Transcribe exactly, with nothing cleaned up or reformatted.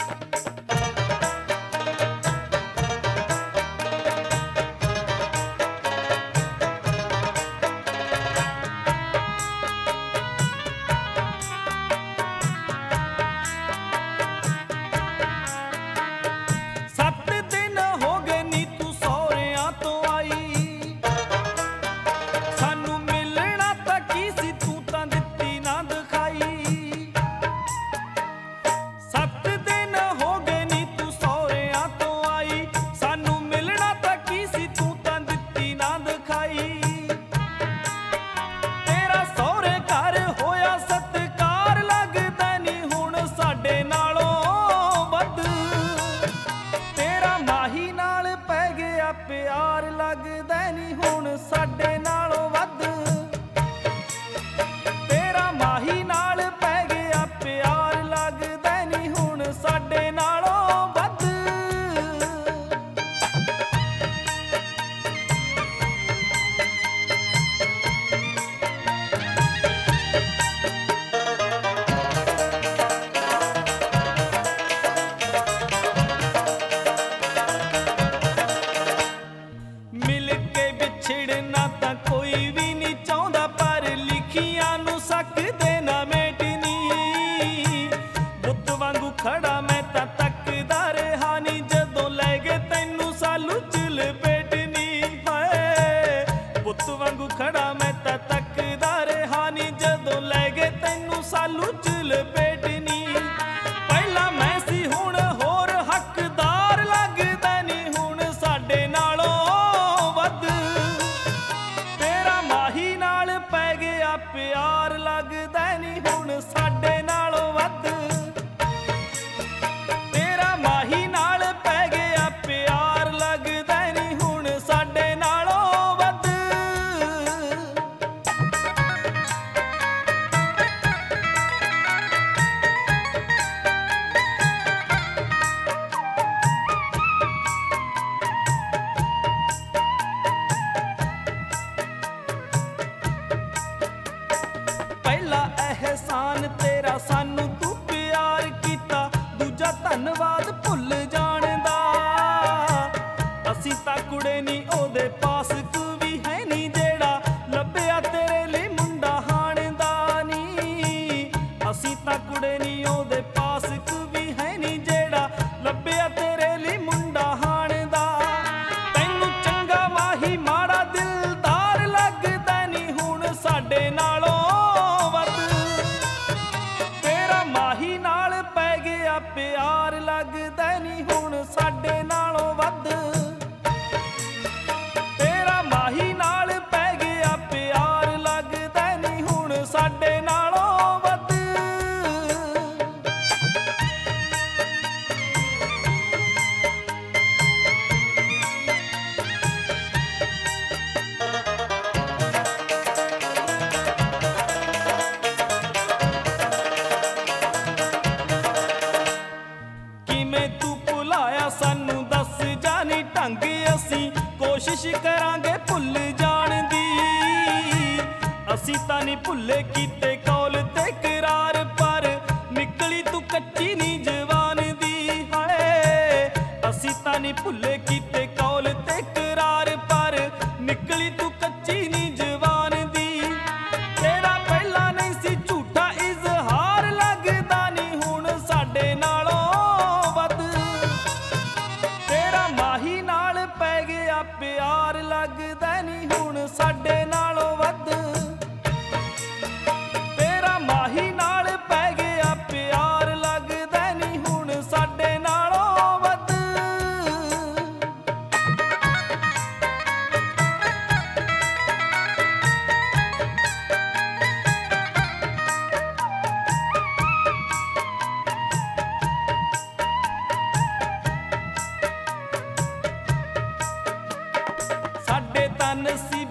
प्यार लगदा नहीं हुण साडे नालों वध। तेरा माही नाल पै गया प्यार लगदा नहीं हुण साडे नालों वध। खड़ा मैं तां तकदा रहा नी जदों लै गए तैनू सालू च लपेटनी है। पुत्त वांगू खड़ा मैं तां तकदा रहा नी जदों लै गए तैनू सालू च लपेटनी। पहला मैं सी हुण होर हकदार लगदा नी हुण साडे नालों वध। तेरा माही नाल पै गया प्यार लगदा नी हुण साडे नालों वध। एहसान तेरा सानू तू प्यार कीता, दूजा धन्नवाद भुल जाण दा। असीं तां कुड़े नी ओदे पास तू भी है नी जेड़ा लभ्या तेरे लिए मुंडा हाण दा नी। असीं तां कुड़े नी ओदे पास तू भी है नी जेड़ा लभ्या तेरे लिए मुंडा हाण दा। तैनू चंगा माही माड़ा दिलदार लगदा नी हुण साडे नालों प्यार लगदा नहीं हुण साडे नालों वध। तेरा माही नाल पै गया प्यार लगदा नहीं हुण साडे नालों वध। सानू दस जानी ढंग असीं कोशिश करांगे भुल जाण दी। असीं तां नहीं भुले कीते कौल ते करार पर निकली तू कच्ची नी जवान दी है। असीं तां नहीं भुले कीते कौल ते करार पर निकली तू कच्ची नी जवान दी। तेरा पहला नहीं सी झूठा इजहार लगदा नहीं हुण साडे नालों वध। माही नाल पै गया प्यार लगदा नहीं हुण साडे नालों वध। तेरा माही नाल पै गया प्यार लगदा नहीं हुण साडे नालों वध। साडे तां नसीब